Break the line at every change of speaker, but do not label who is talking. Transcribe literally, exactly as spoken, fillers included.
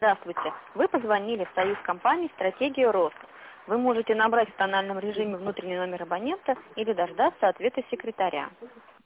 Здравствуйте. Вы позвонили в союз компании «Стратегия рост». Вы можете набрать в тональном режиме внутренний номер абонента или дождаться ответа секретаря.